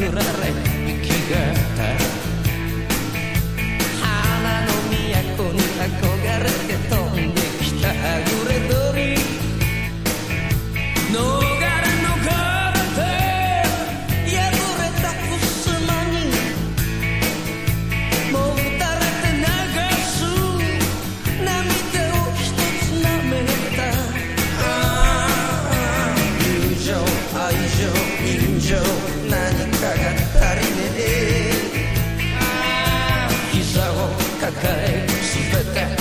られ生きがった花の都に憧れて飛んできたはぐれ鳥逃れて破れた襖にもう垂れて流す涙を一つ舐めた友情愛情人情何かが足りねえ膝を抱え全て